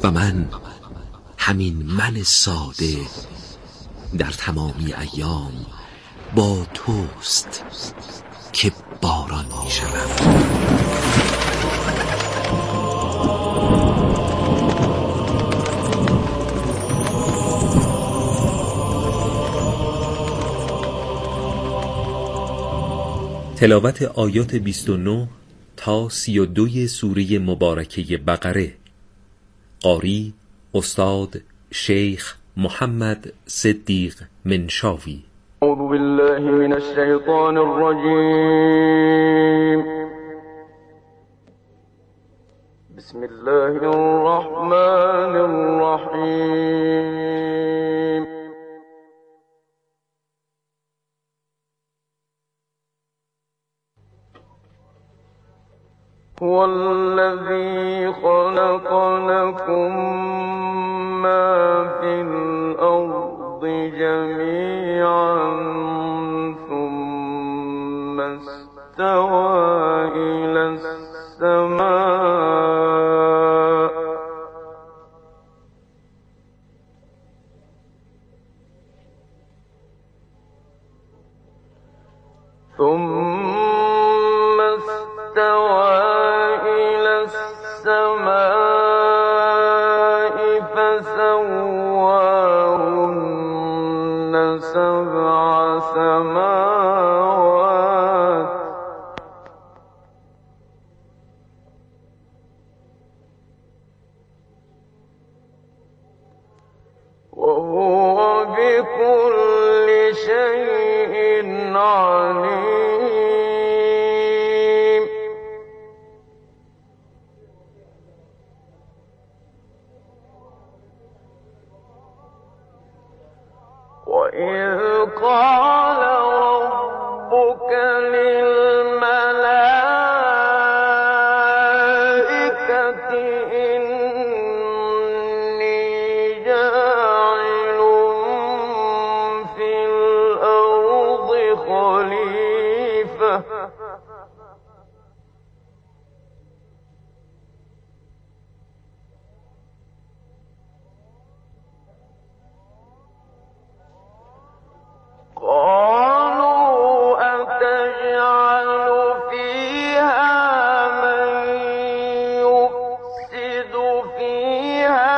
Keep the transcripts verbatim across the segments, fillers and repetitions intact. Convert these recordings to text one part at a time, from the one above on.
و من همین من ساده در تمامی ایام با توست که باران می شوم. تلاوت آیات بیست و نه تا سی و دو سوره مبارکه بقره. قاری استاد شیخ محمد صدیق منشاوی. اعوذ بالله من الشیطان الرجیم. بسم الله الرحمن الرحیم. هو الذي خلق لكم ما في الأرض جميعا ثم استوى إلى السماء ثم استوى السماء فسواهن سبع سماوات وهو بكل شيء عليم. وإذ قال ربك للملائكة إني جاعل في الأرض خليفة قالوا أتجعل فيها من يفسد فيها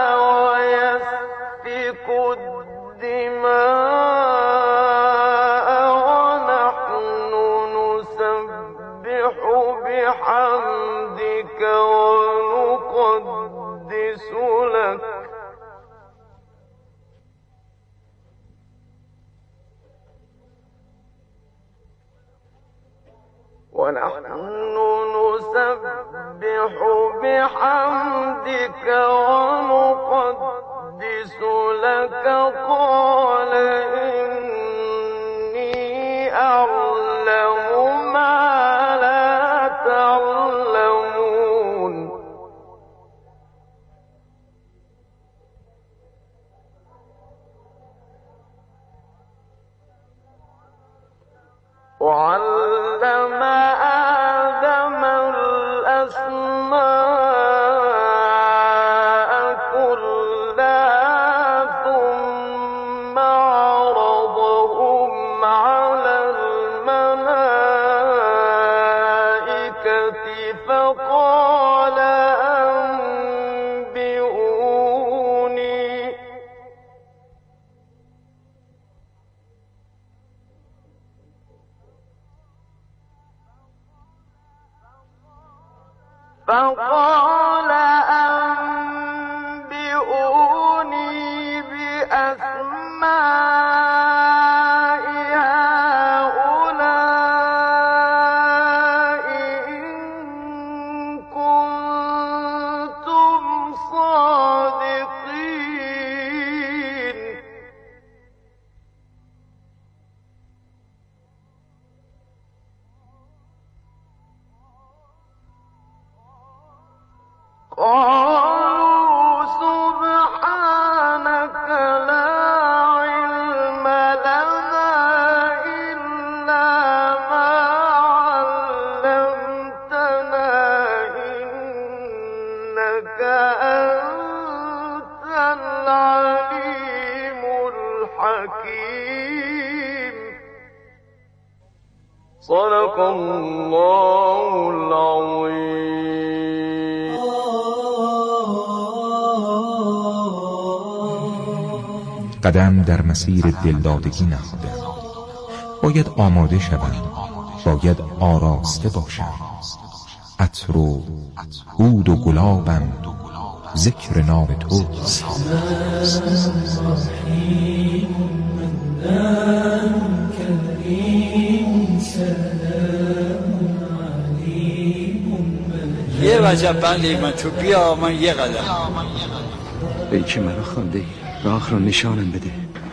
ويسفك الدماء ونحن نسبح بحمدك ونقدس لك ونحن نسبح بحمدك ونقدس لك قال إني أعلم ما لا تعلمون. وعلم آدم الأسماء كلها ثم عرضهم على الملائكة فقال أنبئوني فقال أنبئوني بأسماء هؤلاء إن كنتم صادقين. قالوا سبحانك لا علم لنا إلا ما علمتنا إنك أنت العليم الحكيم. صدق الله العظيم. قدم در مسیر دلدادگی نهادند. باید آماده شوند، باید آراسته باشند. عطر و عود و گلابم ذکر نام توست. یه وجب بندی من تو بیا من یه قدم. ای که مرا خوانده ای راه را نشانم بده.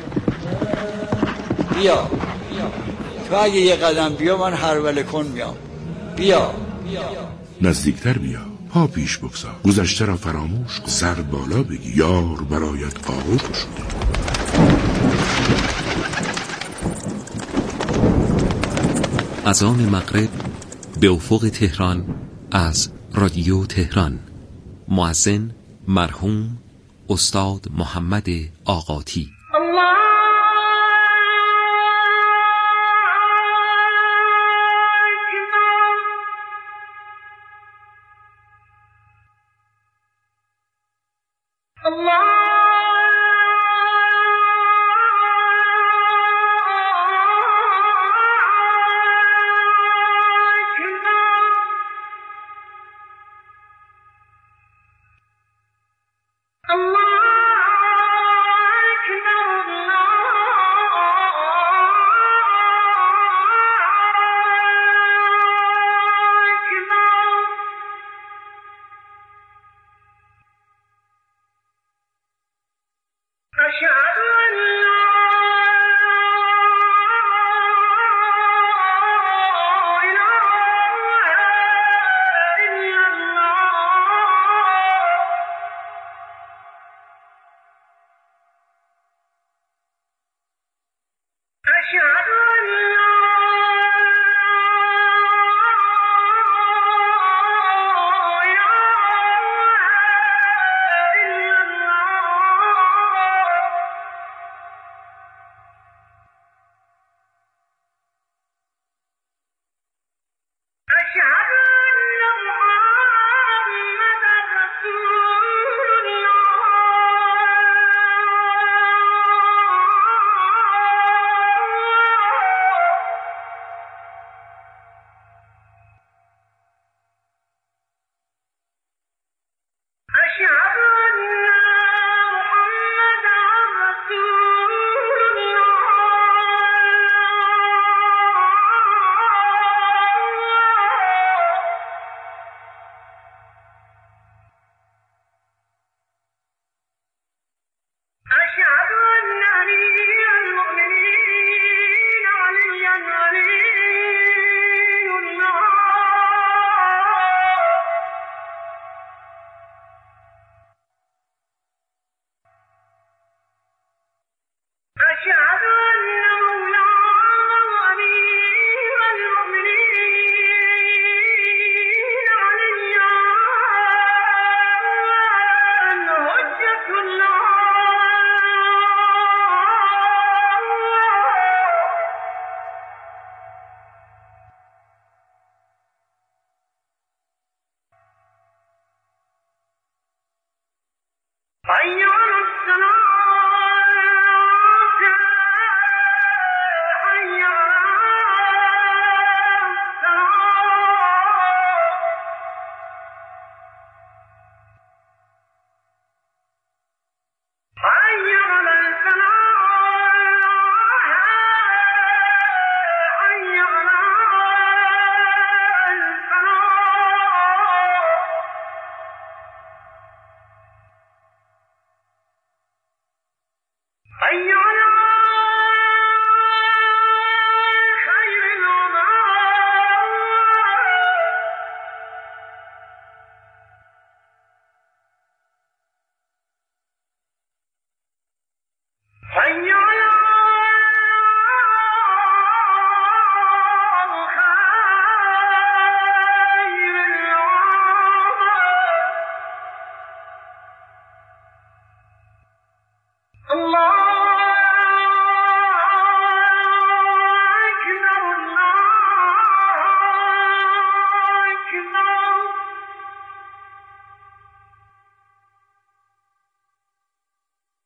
بیا تو اگه یه قدم بیا من هرول کن میام. بیا نزدیکتر بیا، پا پیش بگذار، گذشته را فراموش کن، سر بالا بگی یار برایت آغوش شد. از آن مغرب به افق تهران از رادیو تهران. مؤذن مرحوم استاد محمد آقاتی.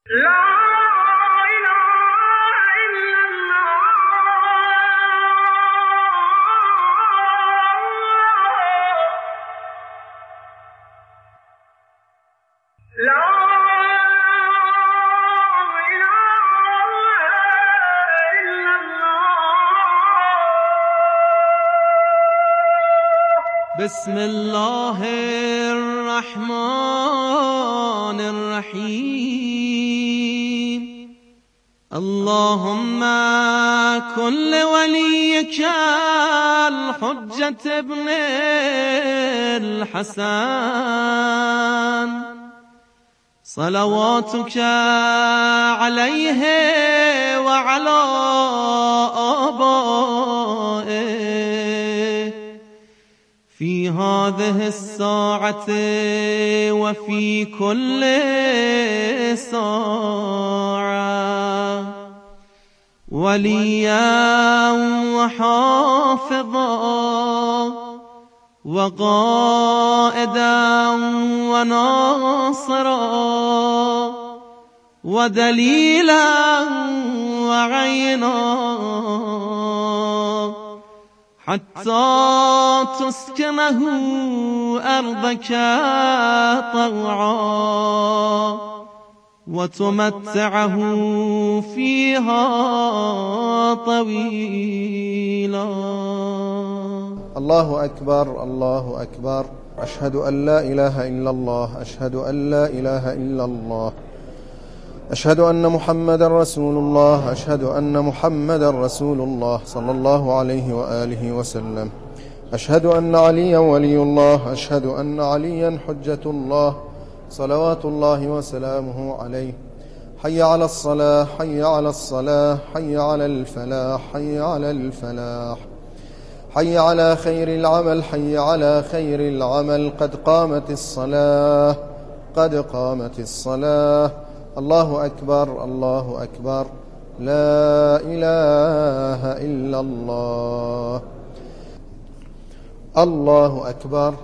بسم الله الرحمن الرحيم اللهم كن لوليك الحجة ابن الحسن صلواتك عليه وعلى آبائه في هذه الساعة وفي كل ساعة وليا وحافظا وقائدا وناصرا ودليلا وعينا حتى تسكنه أرضك طوعا وتمتعه فيها طويلا. الله أكبر الله أكبر. أشهد أن لا إله إلا الله، أشهد أن لا إله إلا الله، أشهد أن محمدا رسول الله، أشهد أن محمدا رسول الله صلى الله عليه وآله وسلم. أشهد أن عليا ولي الله، أشهد أن عليا حجة الله صلوات الله وسلامه عليه. حي على الصلاة، حي على الصلاة، حي على الفلاح، حي على الفلاح، حي على خير العمل، حي على خير العمل. قد قامت الصلاة، قد قامت الصلاة. الله أكبر الله أكبر. لا إله إلا الله. الله أكبر.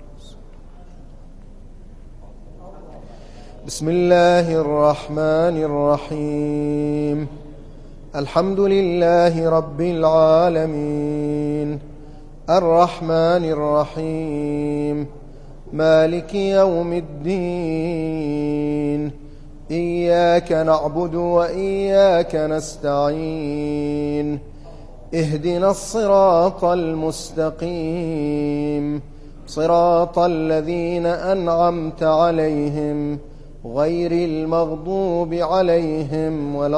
بسم الله الرحمن الرحيم. الحمد لله رب العالمين الرحمن الرحيم مالك يوم الدين. إياك نعبد وإياك نستعين. اهدنا الصراط المستقيم صراط الذين أنعمت عليهم غير المغضوب عليهم ولا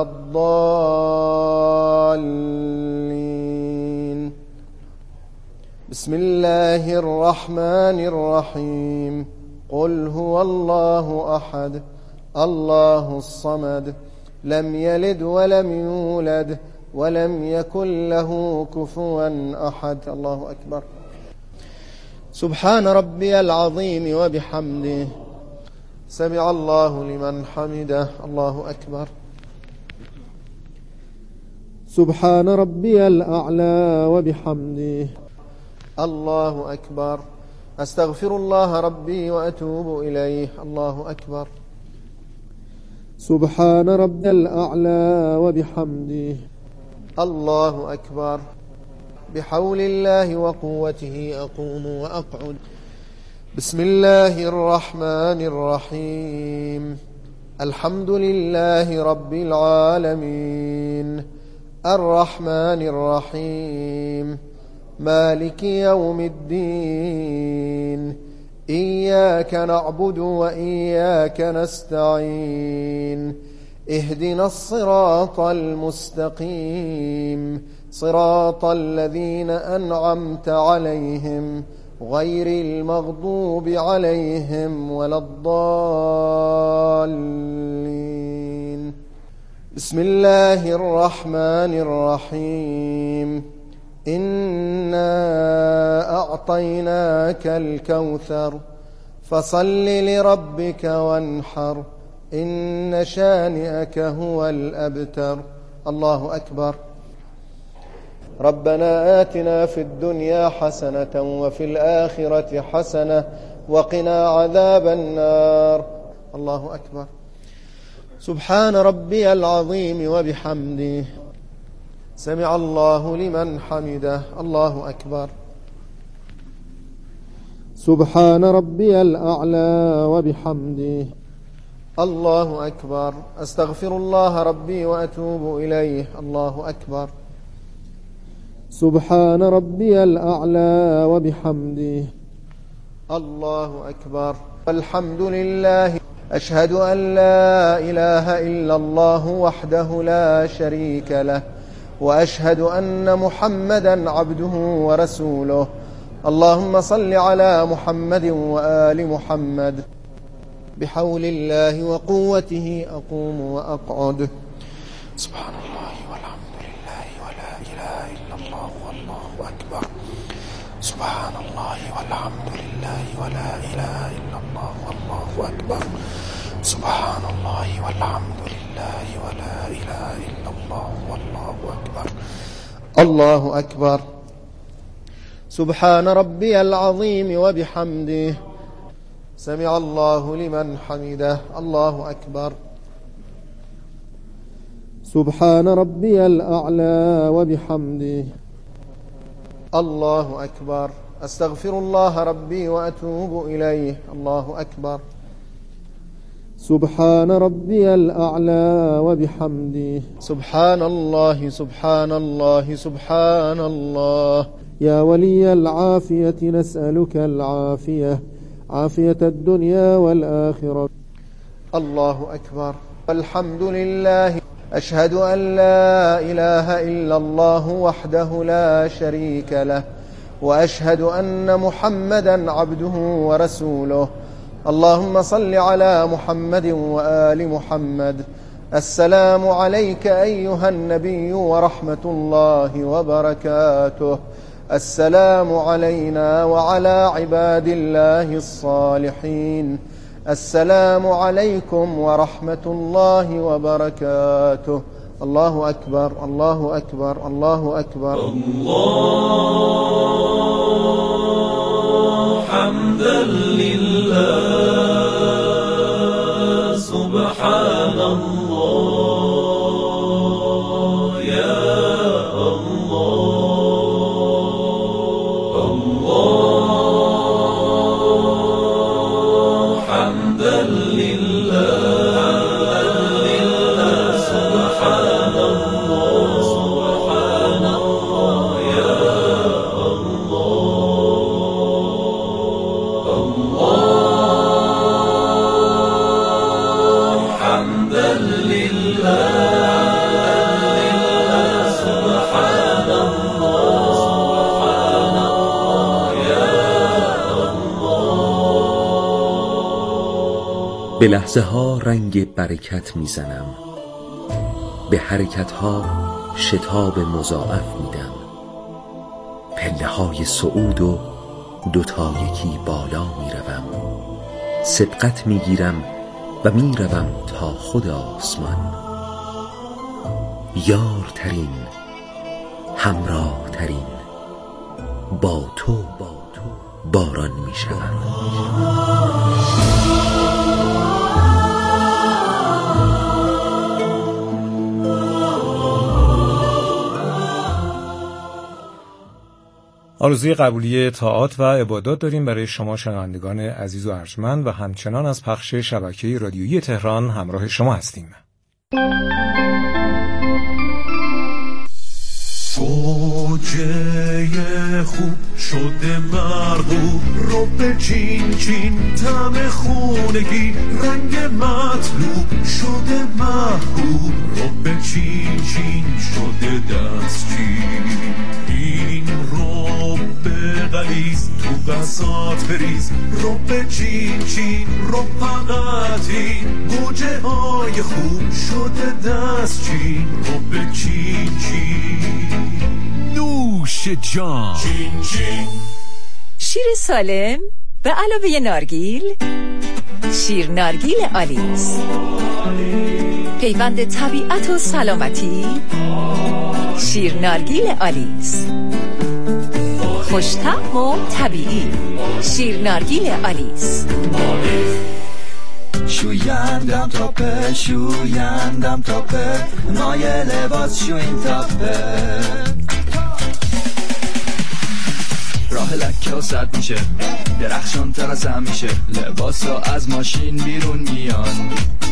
الضالين. بسم الله الرحمن الرحيم. قل هو الله أحد الله الصمد لم يلد ولم يولد ولم يكن له كفوا أحد. الله أكبر. سبحان ربي العظيم وبحمده. سمع الله لمن حمده. الله أكبر. سبحان ربي الأعلى وبحمده. الله أكبر. أستغفر الله ربي وأتوب إليه. الله أكبر. سبحان ربي الأعلى وبحمده. الله أكبر. بحول الله وقوته أقوم وأقعد. بسم الله الرحمن الرحيم. الحمد لله رب العالمين الرحمن الرحيم مالك يوم الدين. إياك نعبد وإياك نستعين. اهدنا الصراط المستقيم صراط الذين أنعمت عليهم غير المغضوب عليهم ولا الضالين. بسم الله الرحمن الرحيم. إنا أعطيناك الكوثر فصل لربك وانحر إن شانئك هو الأبتر. الله أكبر. ربنا آتنا في الدنيا حسنة وفي الآخرة حسنة وقنا عذاب النار. الله أكبر. سبحان ربي العظيم وبحمده سمع الله لمن حمده الله أكبر سبحان ربي الأعلى وبحمده الله أكبر أستغفر الله ربي وأتوب إليه الله أكبر سبحان ربي الأعلى وبحمده الله أكبر الحمد لله أشهد أن لا إله إلا الله وحده لا شريك له وأشهد أن محمدا عبده ورسوله اللهم صل على محمد وآل محمد بحول الله وقوته أقوم وأقعد سبحان الله والحمد لله ولا إله إلا الله والله أكبر سبحان الله والحمد لله ولا إله إلا الله والله أكبر سبحان الله والحمد لله ولا إله إلا الله والله أكبر الله أكبر سبحان ربي العظيم وبحمده سمع الله لمن حمده الله أكبر سبحان ربي الأعلى وبحمده الله أكبر أستغفر الله ربي وأتوب إليه الله أكبر سبحان ربي الأعلى وبحمده سبحان الله سبحان الله سبحان الله يا ولي العافية نسألك العافية عافية الدنيا والآخرة الله أكبر الحمد لله أشهد أن لا إله إلا الله وحده لا شريك له وأشهد أن محمدا عبده ورسوله اللهم صل على محمد وآل محمد السلام عليك أيها النبي ورحمة الله وبركاته السلام علينا وعلى عباد الله الصالحين السلام عليكم ورحمة الله وبركاته الله أكبر الله أكبر الله أكبر الله حمدا لله سبحان الله يا به لحظه ها رنگ برکت میزنم، به حرکت ها شتاب مضاعف میدم، پله های صعود و دوتا یکی بالا میروم، سبقت میگیرم و میروم تا خود آسمان. یارترین، همراهترین، با تو با تو باران میشوم. آرزوی قبولی طاعات و عبادات داریم برای شما شنوندگان عزیز و ارجمند و همچنان از پخش شبکه رادیویی تهران همراه شما هستیم. گوجه خوب شده مرغوب رو به چین چین طعم خونگی رنگ مطلوب شده محبوب رو به چین چین شده دستچین این رو به غلیظ تو بساط بریز رو به چین چین رو فقط این گوجه های خوب شده دستچین رو به چین چین نوش جان چین چین. شیر سالم به علاوه نارگیل، شیر نارگیل آلیس، پیوند طبیعت و سلامتی. شیر نارگیل آلیس، خوش‌طعم و طبیعی. شیر نارگیل آلیس. شوی شویندم تاپه شویندم تاپه مای لباس شوین تاپه راه لکه و سد میشه درخشان تر از هم میشه لباس ها از ماشین بیرون میان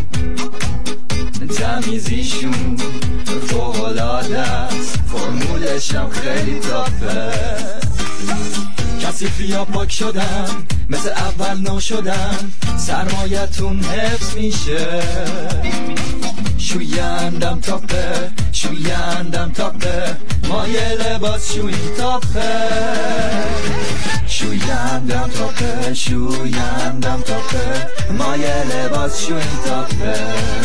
تمیزیشون فوق‌العاده است فرمولش هم خیلی تاپه کثیفی ها پاک شدن مثل اول نو شدن سرمایتون حفظ میشه شویندم تاپه شویندم تاپه مای لباس شوین تاپه شویندم تاپه شویندم تاپه مای لباس شوین تاپه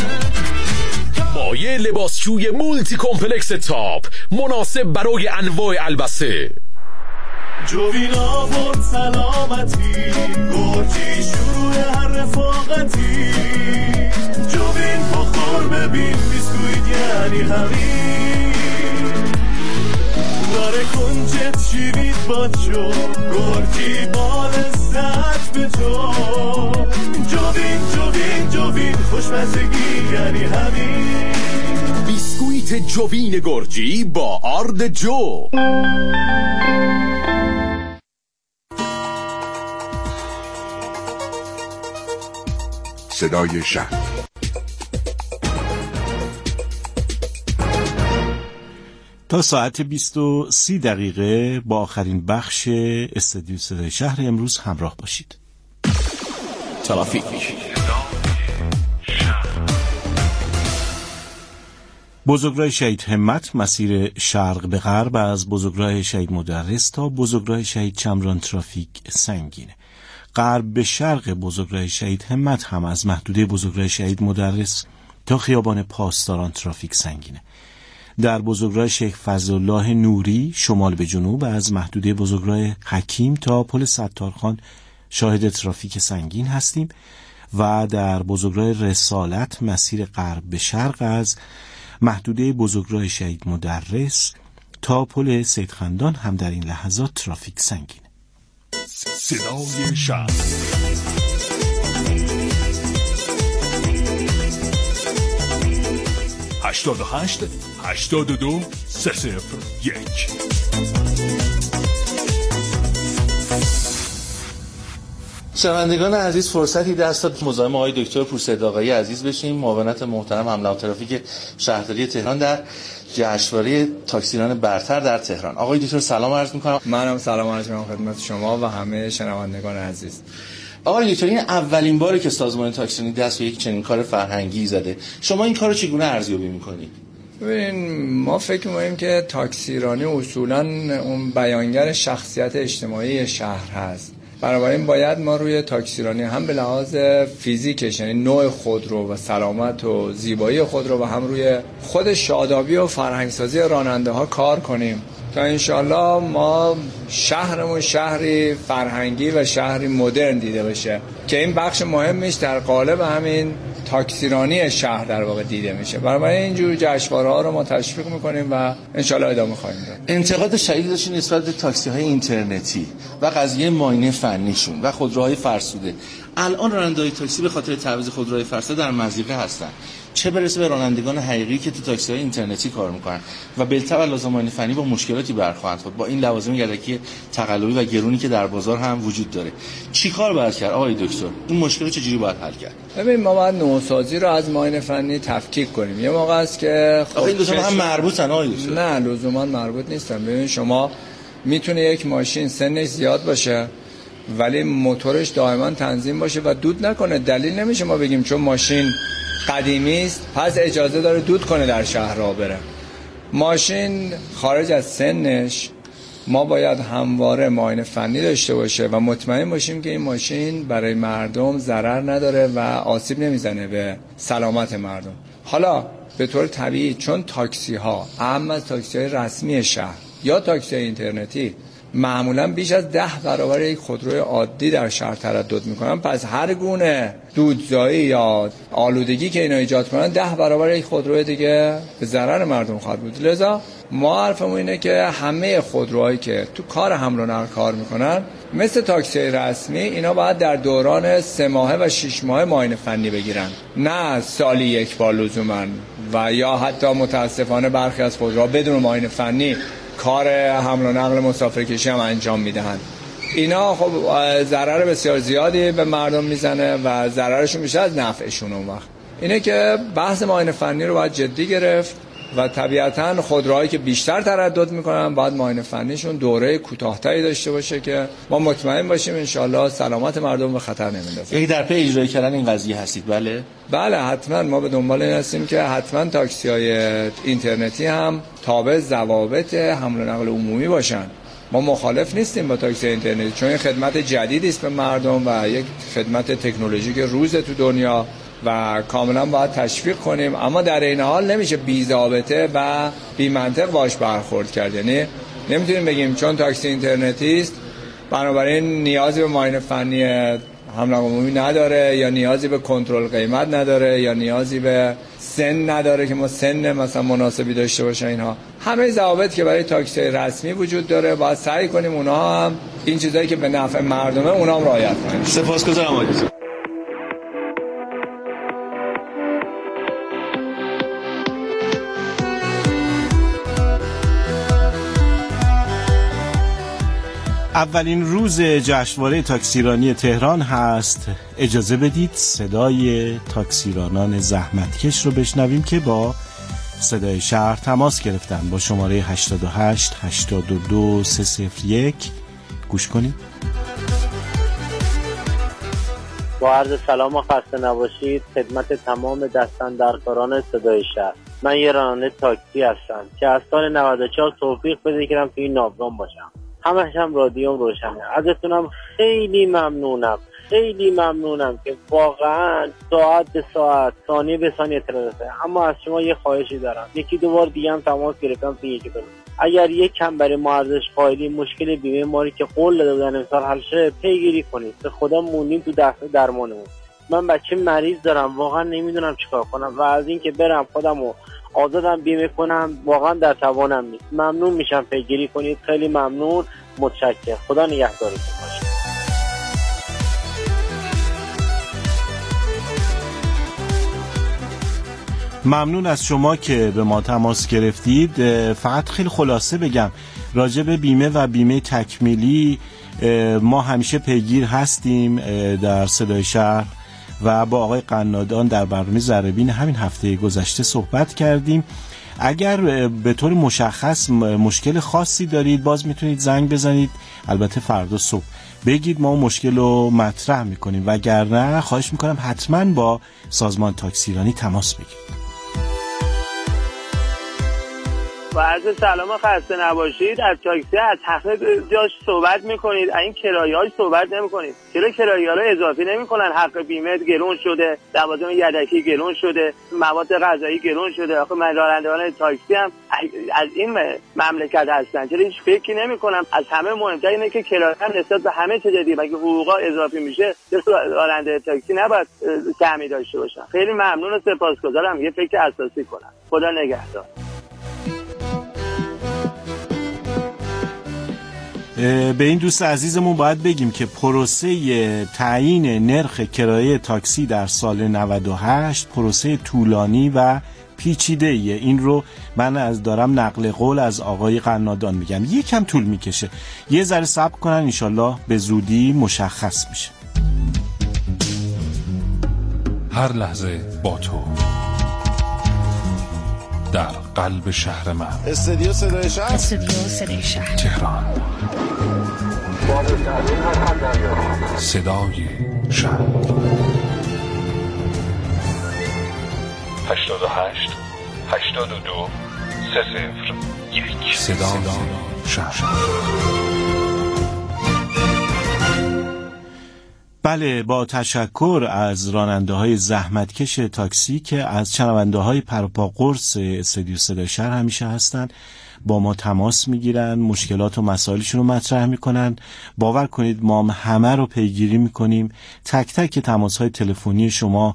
مایه لباسشوی مولتی کمپلکس تاپ مناسب برای انواع البسه جوین آورد سلامتی گرجی شروع هر رفاقتی جوین بخور ببین بیسکویت یعنی همین داره کنجت شیرید با جو گرجی بال سط به جو جوین جوین جوین خوشمزگی یعنی همین بیسکویت جوین گرجی با آرد جو. صدای شهر تا ساعت بیست و سی دقیقه با آخرین بخش استودیو صدای شهر امروز همراه باشید. ترافیک. بزرگراه شهید همت مسیر شرق به غرب از بزرگراه شهید مدرس تا بزرگراه شهید چمران ترافیک سنگینه. غرب به شرق بزرگراه شهید همت هم از محدوده بزرگراه شهید مدرس تا خیابان پاسداران ترافیک سنگینه. در بزرگراه شیخ فضلالله نوری شمال به جنوب از محدوده بزرگراه حکیم تا پل ستارخان شاهد ترافیک سنگین هستیم و در بزرگراه رسالت مسیر غرب به شرق از محدوده بزرگراه شهید مدرس تا پل سیدخندان هم در این لحظات ترافیک سنگینه. صدای شهر هشتاد و هشت هشتاد و دو سه صفر یک. شنوندگان عزیز، فرصتی دست داد مزاحم آقای دکتر پورصداقایی عزیز بشیم، معاونت محترم املاک ترافیک شهرداری تهران در جشنواره تاکسیران برتر در تهران. آقای دکتر سلام عرض می‌کنم. منم سلام عرض می‌کنم خدمت شما و همه شنوندگان عزیز. آقای دکتر، این اولین باره که سازمان تاکسیرانی دست به یک چنین کار فرهنگی زده. شما این کارو چگونه ارزیابی می‌کنید؟ ببین، ما فکر می‌کنیم که تاکسیرانی اصولاً اون بیانگر شخصیت اجتماعی شهر هست. بنابراین باید ما روی تاکسیرانی هم به لحاظ فیزیکش، یعنی نوع خودرو و سلامت و زیبایی خودرو و هم روی خود شادابی و فرهنگسازی راننده ها کار کنیم تا انشالله ما شهرمون شهری فرهنگی و شهری مدرن دیده بشه که این بخش مهمش در قالب همین تاکسیرانی شهر در واقع دیده میشه. برای اینجور جشنواره‌ها رو ما تشویق میکنیم و انشالله ادامه خواهیم داد. انتقاد شدید داشتین نسبت به تاکسی‌های اینترنتی و قضیه معاینه فنیشون و خودروهای فرسوده. الان راننده‌های تاکسی به خاطر تعویض خودروهای فرسوده در مضیقه هستن، چه برسه به رانندگان حقیقی که تو تاکسی‌های اینترنتی کار میکنن و بالطبع لازم معاینه فنی با مشکلاتی برخواهند خورد با این لوازم یدکی تقلبی و گرونی که در بازار هم وجود داره. چیکار باید کرد آقای دکتر؟ این مشکل چجوری باید حل کرد؟ ببین، ما باید نوسازی رو از معاینه فنی تفکیک کنیم. یه موقع است که خب این دو تا هم مربوطن آقای دکتر؟ نه، لزوما مربوط نیستن. ببین، شما میتونه یک ماشین سنش زیاد باشه ولی موتورش دائما تنظیم باشه و دود نکنه. دلیل نمیشه ما بگیم چون ماشین قدیمی است پس اجازه داره دود کنه در شهرها بره. ماشین خارج از سنش ما باید همواره معاینه فنی داشته باشه و مطمئن باشیم که این ماشین برای مردم ضرر نداره و آسیب نمیزنه به سلامت مردم. حالا به طور طبیعی چون تاکسی ها اهم از تاکسی های رسمی شهر یا تاکسی های اینترنتی معمولا بیش از ده برابر یک خودروی عادی در شهر تردد میکنن، پس هر گونه دودزایی یا آلودگی که اینا ایجاد کنن ده برابر یک خودروی دیگه به ضرر مردم خواهد بود. لذا ما حرفمون اینه که همه خودروهایی که تو کار حمل و نقل کار میکنن مثل تاکسی رسمی اینا باید در دوران سه ماهه و شش ماهه معاینه فنی بگیرن، نه سالی یک بار لزوما. و یا حتی متاسفانه برخی از خودروها بدون معاینه فنی کار حمل و نقل مسافرکشی هم انجام میدهند. اینا خب ضرر بسیار زیادی به مردم میزنه و ضررشون بیشتر از نفعشون. اون وقت اینه که بحث معاینه فنی رو باید جدی گرفت و طبیعتاً خودروهایی که بیشتر تردد میکنن باید معاینه فنیشون دوره کوتاه‌تری داشته باشه که ما مطمئن باشیم انشالله سلامت مردم به خطر نمیندازه. یعنی در پی اجرای کردن این قضیه هستید؟ بله بله حتما ما به دنبال این هستیم که حتما تاکسی‌های اینترنتی هم تابع ضوابط حمل و نقل عمومی باشن. ما مخالف نیستیم با تاکسی اینترنتی چون این خدمت جدیدی است به مردم و یک خدمت تکنولوژیک روز تو دنیا و کاملا باید تشویق کنیم، اما در این حال نمیشه بی ضابطه و بی منطق باش برخورد کرد. یعنی نمیتونیم بگیم چون تاکسی اینترنتی است بنابراین نیازی به معاینه فنی حمل عمومی نداره یا نیازی به کنترل قیمت نداره یا نیازی به سن نداره که ما سن مثلا مناسبی داشته باشه. اینها همه ضوابط که برای تاکسی رسمی وجود داره باید سعی کنیم اونها هم این چیزایی که به نفع مردمه اونها هم رعایت کنیم. سپاسگزارم آقای دکتر. اولین روز جشنواره تاکسیرانی تهران هست. اجازه بدید صدای تاکسیرانان زحمتکش رو بشنویم که با صدای شهر تماس گرفتن با شماره هشتاد و هشت هشتاد و دو سه صفر یک. گوش کنید. با عرض سلام و خسته نباشید خدمت تمام دستاندرکاران صدای شهر. من یه راننده تاکسی هستم که از سال نود و چهار توفیق پیدا کردم توی ناودان باشم. همش هم رادیوم روشنه. ازتونم خیلی ممنونم خیلی ممنونم که واقعا ساعت به ساعت ثانیه به ثانیه اطلاع رسه. اما از شما یه خواهشی دارم، یکی دو بار دیگه هم تماس گرفتم توی یکی دو اگر یک کم برای ما ارزش قائلی مشکل بیمه ما که قول داده بودن امسال حل شه پیگیری کنید. به خدا موندیم تو دست درمانمون. من بچه مریض دارم واقعا نمیدونم چیکار کنم و از این که برم خودمو آزادم بیمه کنم واقعا در توانم نیست. ممنون میشم پیگیری کنید. خیلی ممنون، متشکرم. خدا نگهدارتون باشه. ممنون از شما که به ما تماس گرفتید. فقط خیلی خلاصه بگم راجع به بیمه و بیمه تکمیلی ما همیشه پیگیر هستیم در صدای شهر و با آقای قنادان در برنامه ذره‌بین همین هفته گذشته صحبت کردیم. اگر به طور مشخص مشکل خاصی دارید باز میتونید زنگ بزنید، البته فردا صبح بگید ما مشکل رو مطرح میکنیم، وگرنه خواهش میکنم حتما با سازمان تاکسیرانی تماس بگیرید. با عرض سلام و خسته نباشید. از تاکسی از حق جاش صحبت میکنید، این کرایه‌اش صحبت نمیکنید. چرا کرایه‌ها رو اضافی نمیکنن؟ حق بیمه گرون شده، لوازم یدکی گرون شده، مواد غذایی گرون شده. آخه من رانندگان تاکسی هم از این مملکت هستن، چرا هیچ فکری نمیکنم؟ از همه مهمتر اینه که کرایه نسبت به همه چیز دیگه مگه حقوقا اضافی میشه راننده تاکسی نباید تعمید داشته باشن. خیلی ممنون و سپاسگزارم. یه فکر اساسی کنم. خدا نگهدار. به این دوست عزیزمون باید بگیم که پروسه تعیین نرخ کرایه تاکسی در سال نود و هشت پروسه طولانی و پیچیده ایه. این رو من از دارم نقل قول از آقای قنادان میگم، یکم طول میکشه، یه ذره صبر کنن انشالله به زودی مشخص میشه. هر لحظه با تو در قلب شهر من. استودیو صدای شهر استودیو صدای شهر تهران. صدای شهر هشتاد و هشت هشتاد و دو سه صفر یک. صدای شهر. بله، با تشکر از راننده های زحمتکش تاکسی که از شنونده های پروپا قرص استودیو صدای شهر همیشه هستن، با ما تماس میگیرن، مشکلات و مسائلشون رو مطرح میکنن. باور کنید ما همه رو پیگیری میکنیم. تک تک تماس های تلفنی شما